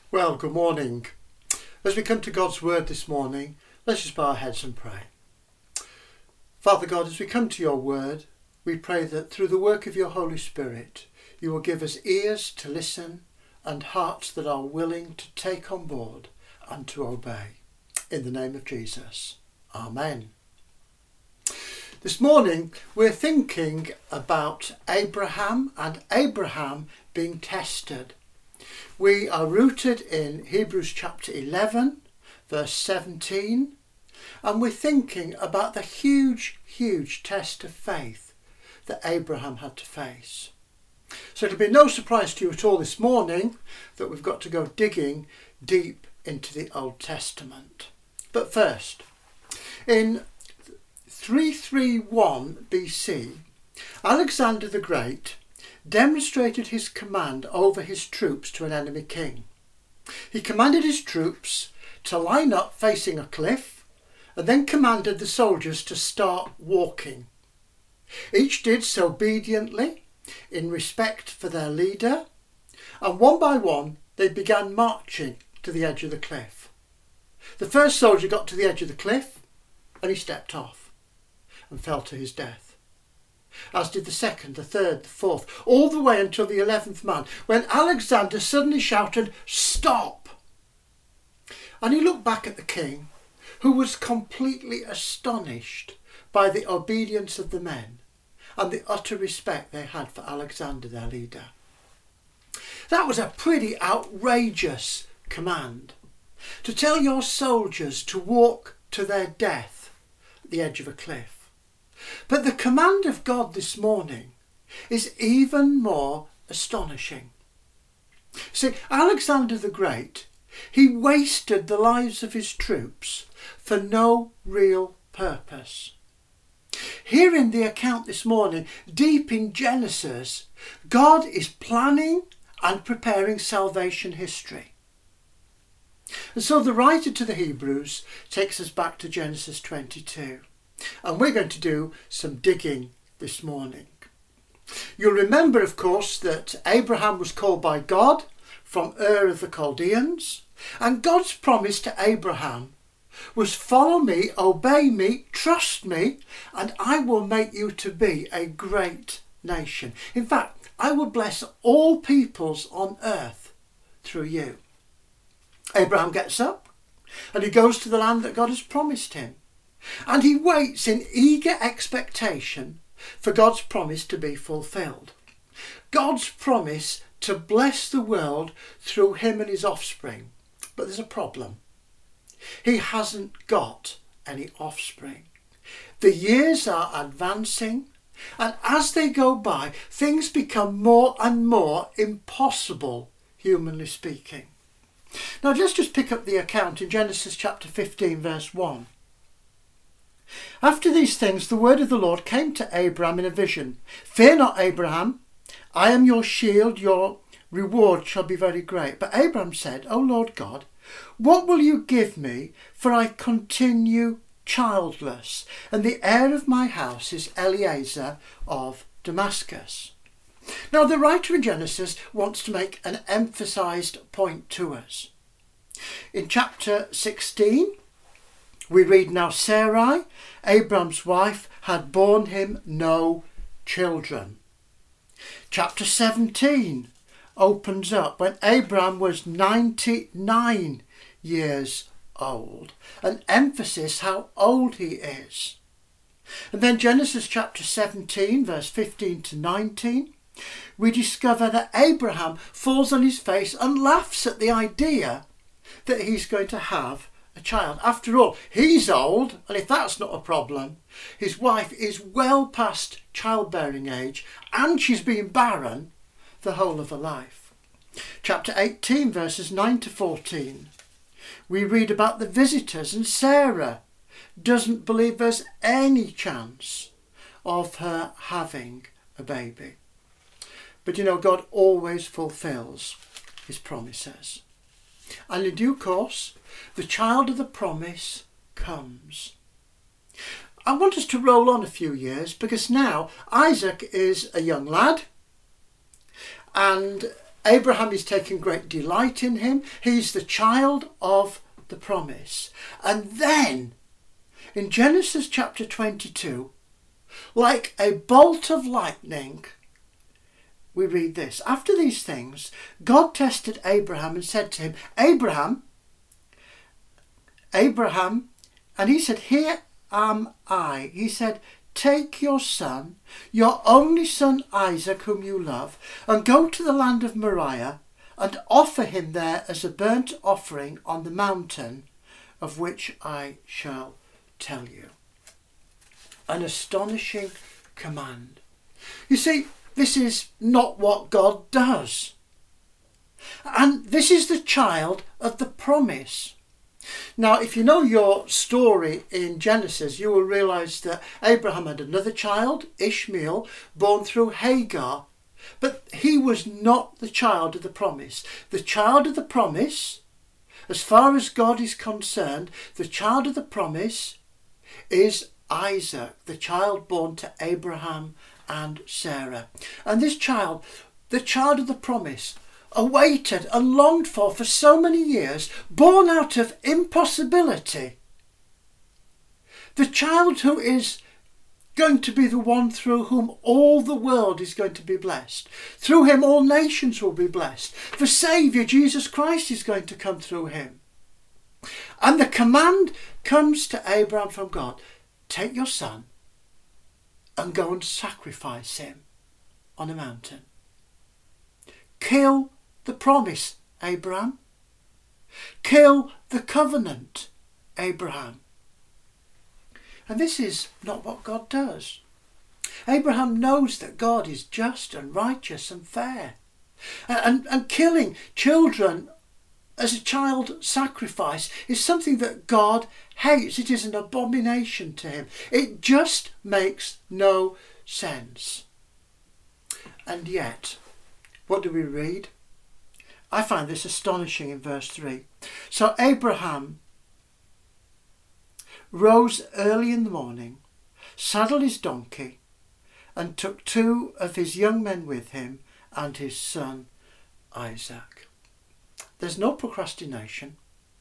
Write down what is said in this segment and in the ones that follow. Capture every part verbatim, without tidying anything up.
Well, good morning. As we come to God's word this morning, let's just bow our heads and pray. Father God, as we come to your word, we pray that through the work of your Holy Spirit, you will give us ears to listen and hearts that are willing to take on board and to obey. In the name of Jesus. Amen. This morning, we're thinking about Abraham and Abraham being tested. We are rooted in Hebrews chapter eleven, verse seventeen, and we're thinking about the huge, huge test of faith that Abraham had to face. So it'll be no surprise to you at all this morning that we've got to go digging deep into the Old Testament. But first, in three thirty-one B C, Alexander the Great demonstrated his command over his troops to an enemy king. He commanded his troops to line up facing a cliff and then commanded the soldiers to start walking. Each did so obediently in respect for their leader, and one by one they began marching to the edge of the cliff. The first soldier got to the edge of the cliff and he stepped off and fell to his death. As did the second, the third, the fourth, all the way until the eleventh man, when Alexander suddenly shouted, "Stop!" And he looked back at the king, who was completely astonished by the obedience of the men and the utter respect they had for Alexander, their leader. That was a pretty outrageous command, to tell your soldiers to walk to their death at the edge of a cliff. But the command of God this morning is even more astonishing. See, Alexander the Great, he wasted the lives of his troops for no real purpose. Here in the account this morning, deep in Genesis, God is planning and preparing salvation history. And so the writer to the Hebrews takes us back to Genesis twenty-two. And we're going to do some digging this morning. You'll remember, of course, that Abraham was called by God from Ur of the Chaldeans, and God's promise to Abraham was, follow me, obey me, trust me, and I will make you to be a great nation. In fact, I will bless all peoples on earth through you. Abraham gets up and he goes to the land that God has promised him. And he waits in eager expectation for God's promise to be fulfilled. God's promise to bless the world through him and his offspring. But there's a problem. He hasn't got any offspring. The years are advancing, and as they go by, things become more and more impossible, humanly speaking. Now let's just pick up the account in Genesis chapter fifteen, verse one. After these things, the word of the Lord came to Abraham in a vision. Fear not, Abraham, I am your shield, your reward shall be very great. But Abraham said, O Lord God, what will you give me, for I continue childless, and the heir of my house is Eliezer of Damascus. Now the writer in Genesis wants to make an emphasised point to us. In chapter sixteen, we read, now Sarai, Abraham's wife, had borne him no children. Chapter seventeen opens up when Abraham was ninety-nine years old, an emphasis how old he is. And then Genesis chapter seventeen, verse fifteen to nineteen, we discover that Abraham falls on his face and laughs at the idea that he's going to have a child. After all, he's old, and if that's not a problem, his wife is well past childbearing age and she's been barren the whole of her life. Chapter eighteen, verses nine to fourteen, we read about the visitors, and Sarah doesn't believe there's any chance of her having a baby. But you know, God always fulfills his promises. And in due course, the child of the promise comes. I want us to roll on a few years, because now Isaac is a young lad and Abraham is taking great delight in him. He's the child of the promise. And then, in Genesis chapter twenty-two, like a bolt of lightning, we read this. After these things, God tested Abraham and said to him, Abraham, Abraham, and he said, here am I. He said, take your son, your only son Isaac, whom you love, and go to the land of Moriah and offer him there as a burnt offering on the mountain of which I shall tell you. An astonishing command. You see, this is not what God does. And this is the child of the promise. Now, if you know your story in Genesis, you will realise that Abraham had another child, Ishmael, born through Hagar. But he was not the child of the promise. The child of the promise, as far as God is concerned, the child of the promise is Isaac, the child born to Abraham and Sarah. And this child, the child of the promise, awaited and longed for for so many years, born out of impossibility. The child who is going to be the one through whom all the world is going to be blessed. Through him all nations will be blessed. The Saviour, Jesus Christ, is going to come through him. And the command comes to Abraham from God, take your son and go and sacrifice him on a mountain. Kill the promise, Abraham. Kill the covenant, Abraham. And this is not what God does. Abraham knows that God is just and righteous and fair. And, and, and killing children as a child sacrifice is something that God hates. It is an abomination to him. It just makes no sense. And yet, what do we read? I find this astonishing in verse three. So Abraham rose early in the morning, saddled his donkey, and took two of his young men with him and his son Isaac. There's no procrastination.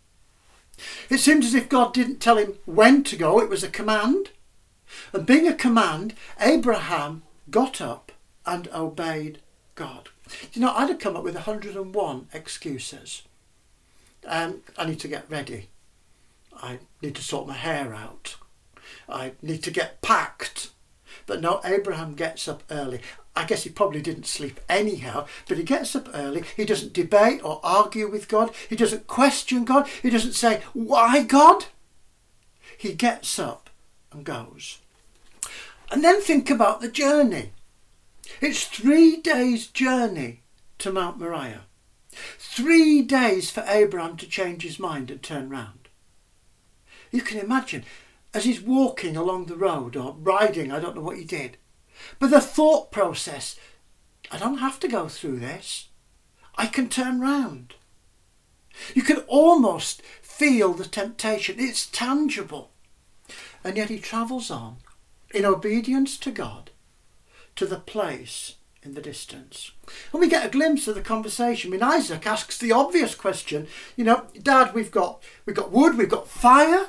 It seems as if God didn't tell him when to go. It was a command. And being a command, Abraham got up and obeyed God. You know, I'd have come up with one hundred and one excuses. Um, I need to get ready. I need to sort my hair out. I need to get packed. But no, Abraham gets up early. I guess he probably didn't sleep anyhow, but he gets up early. He doesn't debate or argue with God. He doesn't question God. He doesn't say, why God? He gets up and goes. And then think about the journey. It's three days' journey to Mount Moriah. Three days for Abraham to change his mind and turn round. You can imagine, as he's walking along the road or riding, I don't know what he did, but the thought process, I don't have to go through this. I can turn round. You can almost feel the temptation. It's tangible. And yet he travels on in obedience to God to the place in the distance. And we get a glimpse of the conversation. I mean, Isaac asks the obvious question, you know, Dad, we've got, we've got wood, we've got fire,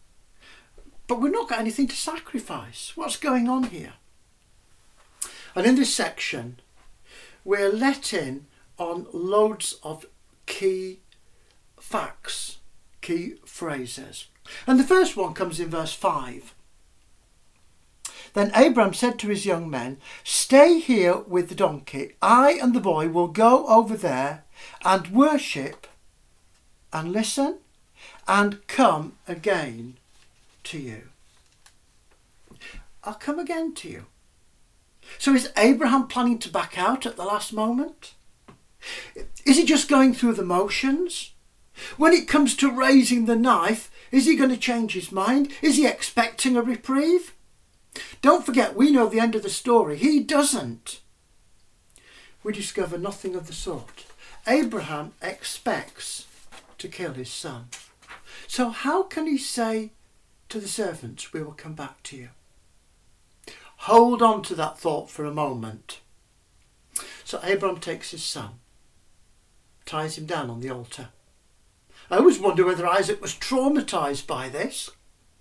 but we've not got anything to sacrifice. What's going on here? And in this section, we're let in on loads of key facts, key phrases. And the first one comes in verse five. Then Abram said to his young men, stay here with the donkey. I and the boy will go over there and worship and listen and come again to you. I'll come again to you. So is Abraham planning to back out at the last moment? Is he just going through the motions? When it comes to raising the knife, is he going to change his mind? Is he expecting a reprieve? Don't forget, we know the end of the story. He doesn't. We discover nothing of the sort. Abraham expects to kill his son. So how can he say to the servants, we will come back to you? Hold on to that thought for a moment. So Abraham takes his son ties him down on the altar. I always wonder whether Isaac was traumatised by this.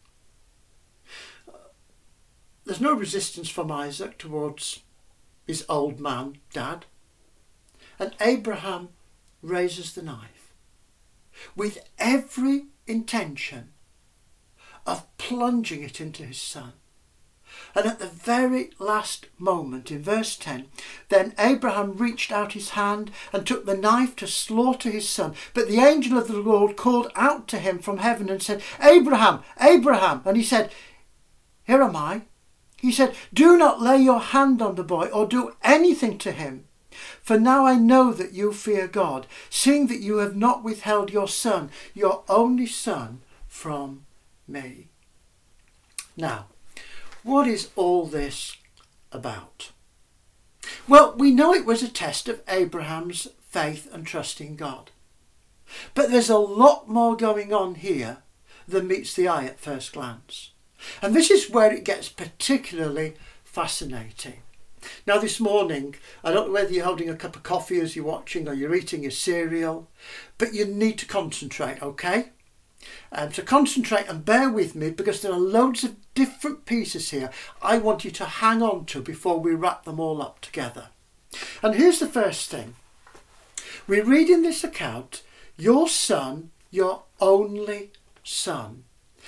There's no resistance from Isaac towards his old man dad. And Abraham raises the knife with every intention of plunging it into his son. And at the very last moment, in verse ten, then Abraham reached out his hand and took the knife to slaughter his son. But the angel of the Lord called out to him from heaven and said, Abraham, Abraham. And he said, here am I. He said, do not lay your hand on the boy or do anything to him. For now I know that you fear God, seeing that you have not withheld your son, your only son, from me. Now, what is all this about? Well, we know it was a test of Abraham's faith and trust in God. But there's a lot more going on here than meets the eye at first glance. And this is where it gets particularly fascinating. Now this morning, I don't know whether you're holding a cup of coffee as you're watching or you're eating your cereal, but you need to concentrate, okay? Um, so concentrate and bear with me because there are loads of different pieces here I want you to hang on to before we wrap them all up together. And here's the first thing. We read in this account, your son, your only son.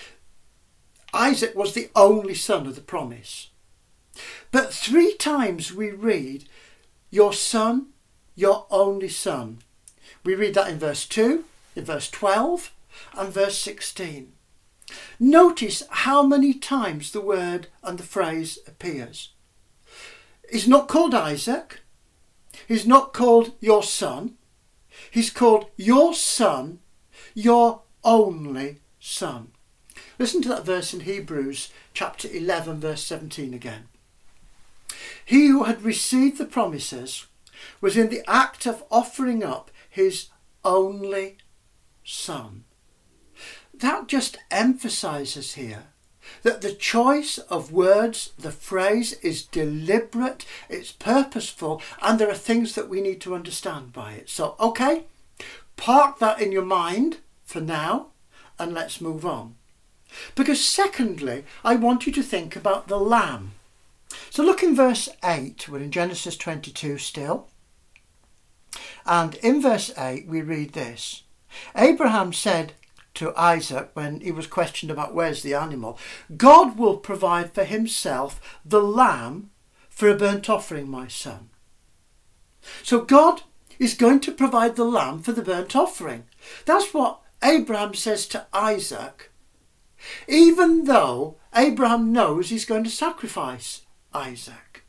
Isaac was the only son of the promise. But three times we read, your son, your only son. We read that in verse two, in verse twelve and verse sixteen. Notice how many times the word and the phrase appears. He's not called Isaac. He's not called your son. He's called your son, your only son. Listen to that verse in Hebrews chapter eleven verse seventeen again. He who had received the promises was in the act of offering up his only son. That just emphasises here that the choice of words, the phrase is deliberate, it's purposeful, and there are things that we need to understand by it. So, okay, park that in your mind for now and let's move on. Because secondly, I want you to think about the lamb. So look in verse eight, we're in Genesis twenty-two still. And in verse eight we read this. Abraham said to Isaac when he was questioned about where's the animal, God will provide for himself the lamb for a burnt offering, my son. So God is going to provide the lamb for the burnt offering. That's what Abraham says to Isaac, even though Abraham knows he's going to sacrifice Isaac.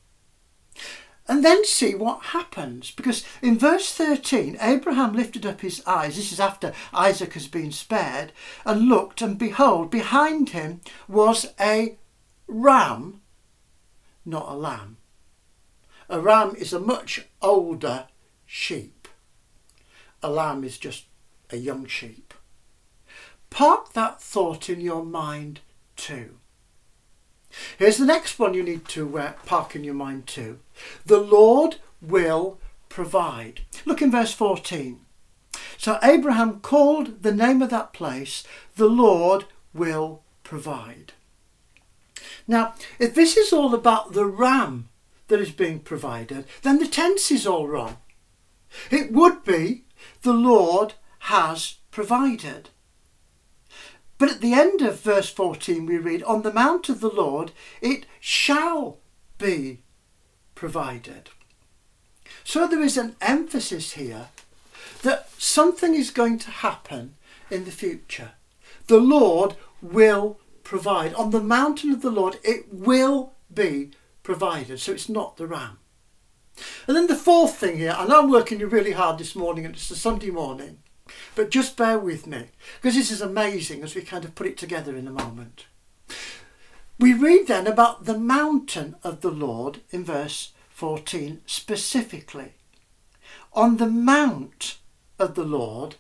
And then see what happens, because in verse thirteen, Abraham lifted up his eyes, this is after Isaac has been spared, and looked, and behold, behind him was a ram, not a lamb. A ram is a much older sheep. A lamb is just a young sheep. Park that thought in your mind too. Here's the next one you need to uh, park in your mind too. The Lord will provide. Look in verse fourteen. So Abraham called the name of that place, the Lord will provide. Now, if this is all about the ram that is being provided, then the tense is all wrong. It would be, the Lord has provided. But at the end of verse fourteen we read, on the mount of the Lord it shall be provided. So there is an emphasis here that something is going to happen in the future. The Lord will provide. On the mountain of the Lord it will be provided. So it's not the ram. And then the fourth thing here, I know I'm working you really hard this morning and it's a Sunday morning, but just bear with me, because this is amazing as we kind of put it together in a moment. We read then about the mountain of the Lord in verse fourteen specifically. On the mount of the Lord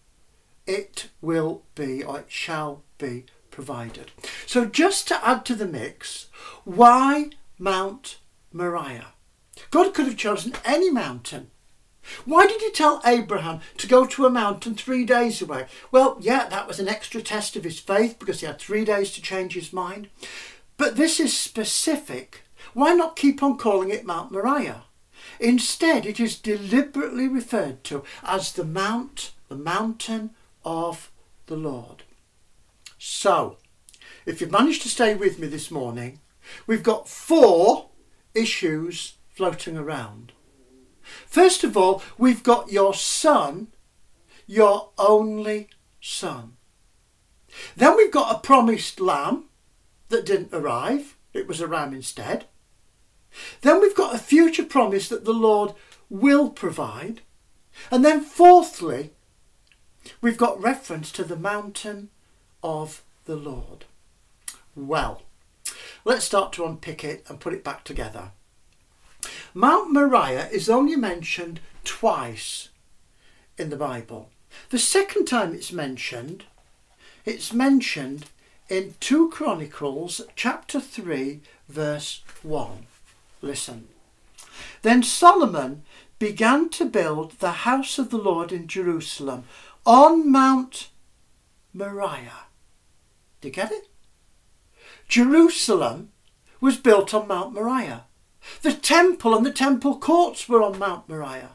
it will be, or it shall be provided. So just to add to the mix, why Mount Moriah? God could have chosen any mountain. Why did he tell Abraham to go to a mountain three days away? Well, yeah, that was an extra test of his faith because he had three days to change his mind. But this is specific. Why not keep on calling it Mount Moriah? Instead, it is deliberately referred to as the Mount, the mountain of the Lord. So, if you've managed to stay with me this morning, we've got four issues floating around. First of all, we've got your son, your only son. Then we've got a promised lamb that didn't arrive. It was a ram instead. Then we've got a future promise that the Lord will provide. And then fourthly, we've got reference to the mountain of the Lord. Well, let's start to unpick it and put it back together. Mount Moriah is only mentioned twice in the Bible. The second time it's mentioned, it's mentioned in Second Chronicles chapter three verse one. Listen. Then Solomon began to build the house of the Lord in Jerusalem on Mount Moriah. Do you get it? Jerusalem was built on Mount Moriah. The temple and the temple courts were on Mount Moriah.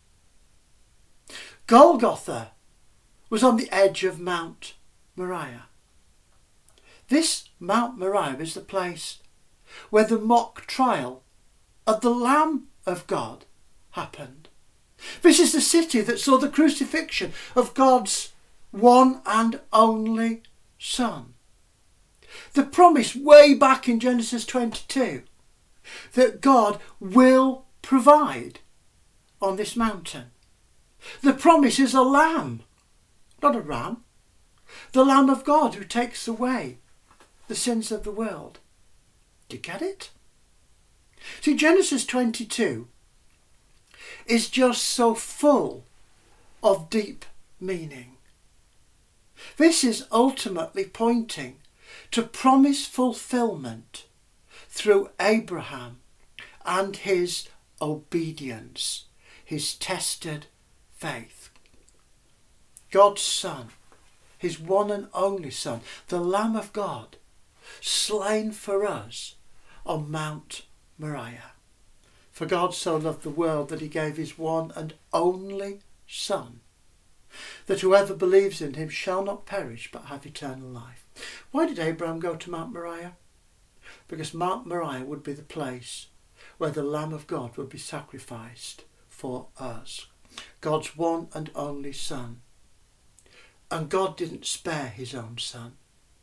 Golgotha was on the edge of Mount Moriah. This Mount Moriah is the place where the mock trial of the Lamb of God happened. This is the city that saw the crucifixion of God's one and only Son. The promise way back in Genesis twenty-two that God will provide on this mountain. The promise is a lamb, not a ram. The Lamb of God who takes away the sins of the world. Do you get it? See, Genesis twenty-two is just so full of deep meaning. This is ultimately pointing to promise fulfillment through Abraham and his obedience, his tested faith. God's Son, his one and only Son, the Lamb of God, slain for us on Mount Moriah. For God so loved the world that he gave his one and only Son, that whoever believes in him shall not perish but have eternal life. Why did Abraham go to Mount Moriah? Because Mount Moriah would be the place where the Lamb of God would be sacrificed for us. God's one and only Son. And God didn't spare his own Son.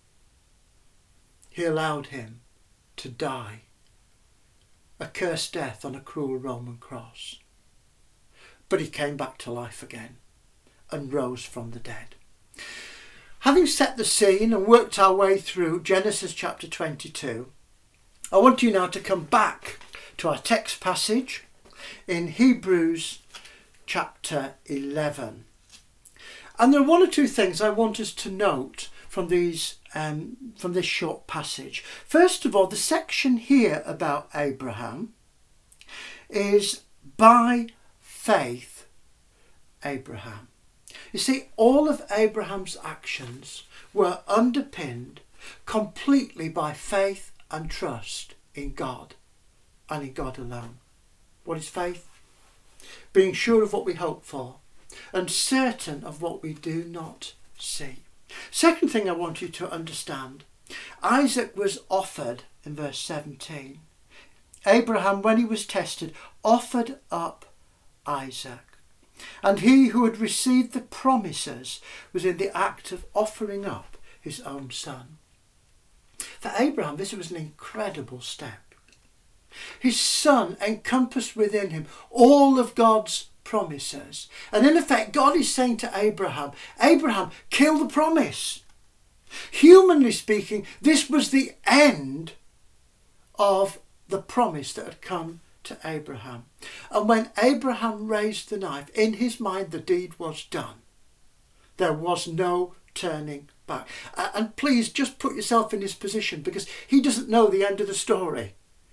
He allowed him to die a cursed death on a cruel Roman cross. But he came back to life again and rose from the dead. Having set the scene and worked our way through Genesis chapter twenty-two, I want you now to come back to our text passage in Hebrews chapter eleven. And there are one or two things I want us to note from these um, from this short passage. First of all, the section here about Abraham is by faith Abraham. You see, all of Abraham's actions were underpinned completely by faith and trust in God and in God alone. What is faith? Being sure of what we hope for and certain of what we do not see. Second thing I want you to understand, Isaac was offered in verse seventeen. Abraham, when he was tested, offered up Isaac. And he who had received the promises was in the act of offering up his own son. For Abraham, this was an incredible step. His son encompassed within him all of God's promises. And in effect, God is saying to Abraham, Abraham, kill the promise. Humanly speaking, this was the end of the promise that had come to Abraham. And when Abraham raised the knife, in his mind the deed was done. There was no turning back. And please just put yourself in his position, because he doesn't know the end of the story.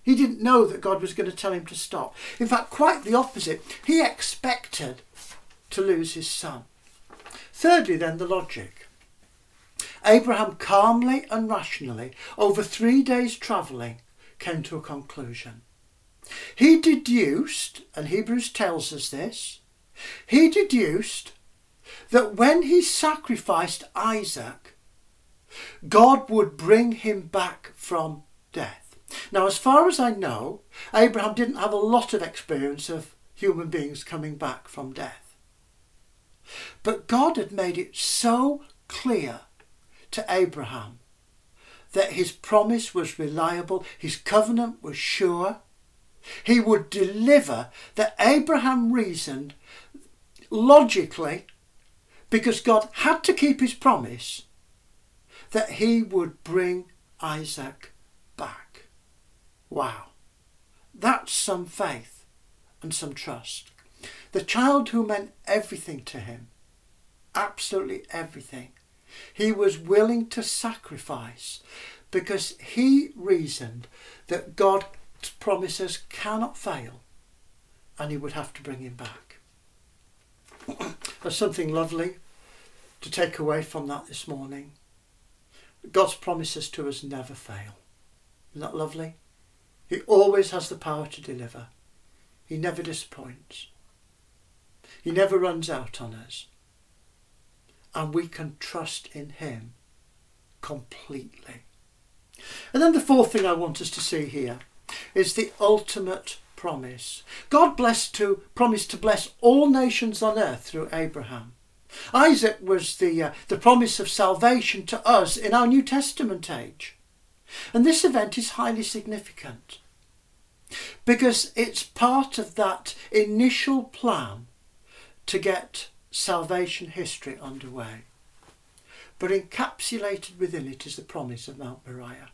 He didn't know that God was going to tell him to stop. In fact, quite the opposite. He expected to lose his son. Thirdly, then, the logic. Abraham calmly and rationally, over three days' travelling, came to a conclusion. He deduced, and Hebrews tells us this, he deduced that when he sacrificed Isaac, God would bring him back from death. Now, as far as I know, Abraham didn't have a lot of experience of human beings coming back from death. But God had made it so clear to Abraham that his promise was reliable, his covenant was sure, he would deliver, that Abraham reasoned logically, because God had to keep his promise, that he would bring Isaac back. Wow, that's some faith and some trust. The child who meant everything to him, absolutely everything, he was willing to sacrifice because he reasoned that God's promises cannot fail and he would have to bring him back. There's something lovely to take away from that this morning. God's promises to us never fail. Isn't that lovely? He always has the power to deliver. He never disappoints. He never runs out on us. And we can trust in him completely. And then the fourth thing I want us to see here is the ultimate promise. God blessed to promised to bless all nations on earth through Abraham. Isaac was the, uh, the promise of salvation to us in our New Testament age. And this event is highly significant because it's part of that initial plan to get salvation history underway. But encapsulated within it is the promise of Mount Moriah.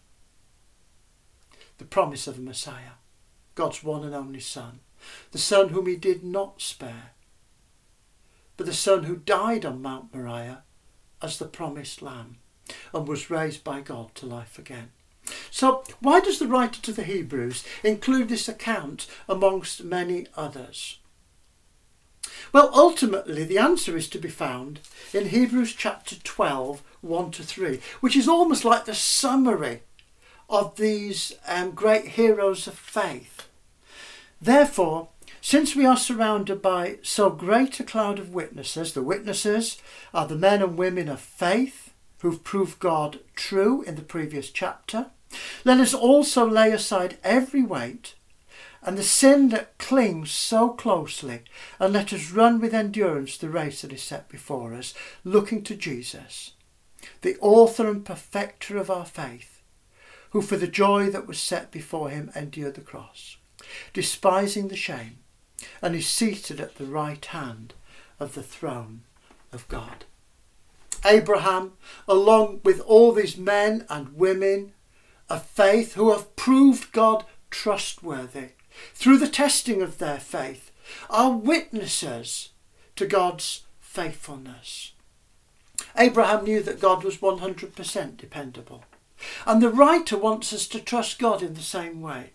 The promise of a Messiah, God's one and only Son, the Son whom he did not spare, but the Son who died on Mount Moriah as the promised Lamb and was raised by God to life again. So why does the writer to the Hebrews include this account amongst many others? Well, ultimately the answer is to be found in Hebrews chapter twelve, one to three, which is almost like the summary of these um, great heroes of faith. Therefore, since we are surrounded by so great a cloud of witnesses, the witnesses are the men and women of faith who've proved God true in the previous chapter, let us also lay aside every weight and the sin that clings so closely, and let us run with endurance the race that is set before us, looking to Jesus, the author and perfecter of our faith, who for the joy that was set before him endured the cross, despising the shame, and is seated at the right hand of the throne of God. Abraham, along with all these men and women of faith who have proved God trustworthy through the testing of their faith, are witnesses to God's faithfulness. Abraham knew that God was one hundred percent dependable, and the writer wants us to trust God in the same way.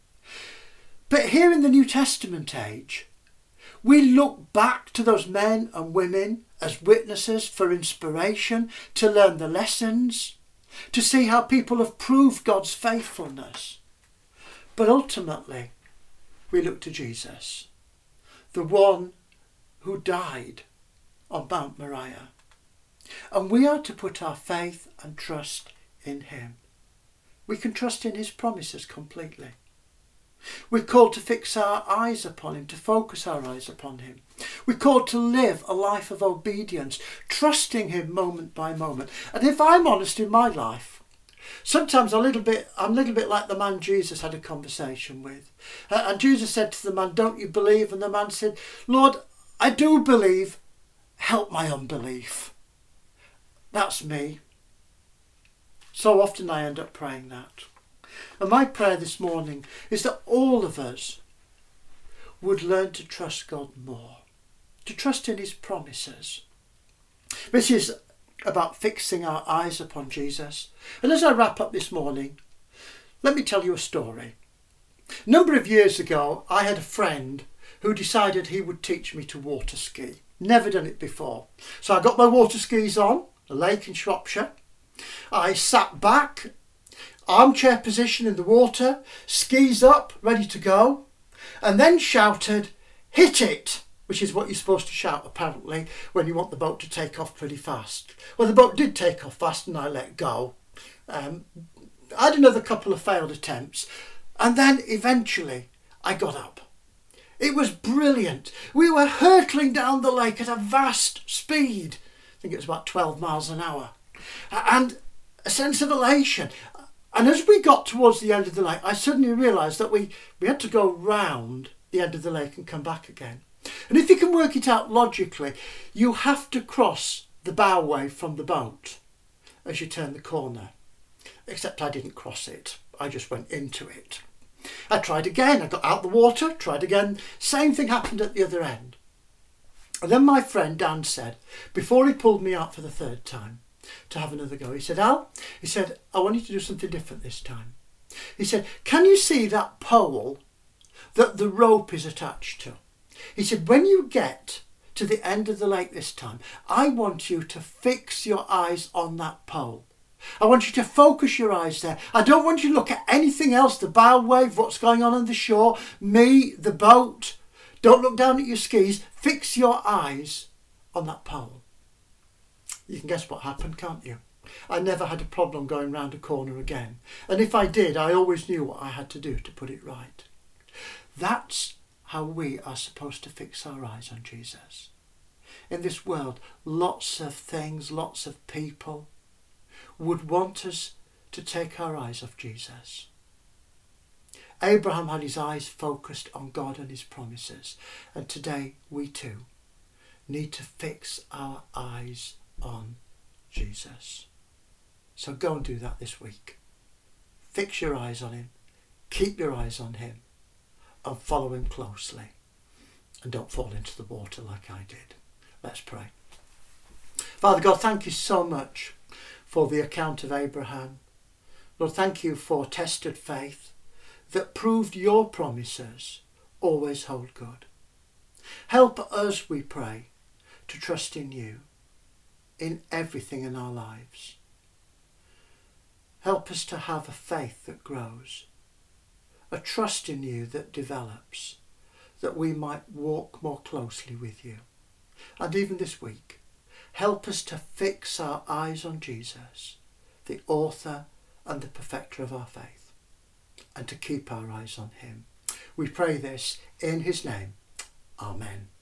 But here in the New Testament age, we look back to those men and women as witnesses for inspiration, to learn the lessons, to see how people have proved God's faithfulness. But ultimately, we look to Jesus, the one who died on Mount Moriah. And we are to put our faith and trust in him. We can trust in his promises completely. We're called to fix our eyes upon him, to focus our eyes upon him. We're called to live a life of obedience, trusting him moment by moment. And if I'm honest in my life, sometimes a little bit, I'm a little bit like the man Jesus had a conversation with. Uh, and Jesus said to the man, "Don't you believe?" And the man said, "Lord, I do believe. Help my unbelief." That's me. So often I end up praying that. And my prayer this morning is that all of us would learn to trust God more, to trust in his promises. This is about fixing our eyes upon Jesus. And as I wrap up this morning, let me tell you a story. A number of years ago, I had a friend who decided he would teach me to water ski. Never done it before. So I got my water skis on, a lake in Shropshire. I sat back, armchair position in the water, skis up, ready to go, and then shouted, "Hit it!" which is what you're supposed to shout apparently when you want the boat to take off pretty fast. Well, the boat did take off fast and I let go. Um, I had another couple of failed attempts, and then eventually I got up. It was brilliant. We were hurtling down the lake at a vast speed. I think it was about twelve miles an hour. And a sense of elation. And as we got towards the end of the lake, I suddenly realised that we, we had to go round the end of the lake and come back again. And if you can work it out logically, you have to cross the bowway from the boat as you turn the corner. Except I didn't cross it. I just went into it. I tried again. I got out the water, tried again. Same thing happened at the other end. And then my friend Dan said, before he pulled me out for the third time to have another go, he said, "Al," he said, "I want you to do something different this time." He said, "Can you see that pole that the rope is attached to?" He said, "When you get to the end of the lake this time, I want you to fix your eyes on that pole. I want you to focus your eyes there. I don't want you to look at anything else, the bow wave, what's going on on the shore, me, the boat. Don't look down at your skis. Fix your eyes on that pole." You can guess what happened, can't you? I never had a problem going round a corner again. And if I did, I always knew what I had to do to put it right. That's how we are supposed to fix our eyes on Jesus. In this world, lots of things, lots of people would want us to take our eyes off Jesus. Abraham had his eyes focused on God and his promises, and today we too need to fix our eyes on Jesus. So go and do that this week. Fix your eyes on him, keep your eyes on him, and follow him closely, and don't fall into the water like I did. Let's pray. Father God, thank you so much for the account of Abraham. Lord, thank you for tested faith that proved your promises always hold good. Help us, we pray, to trust in you in everything in our lives. Help us to have a faith that grows, a trust in you that develops, that we might walk more closely with you. And even this week, help us to fix our eyes on Jesus, the author and the perfecter of our faith, and to keep our eyes on him. We pray this in his name. Amen.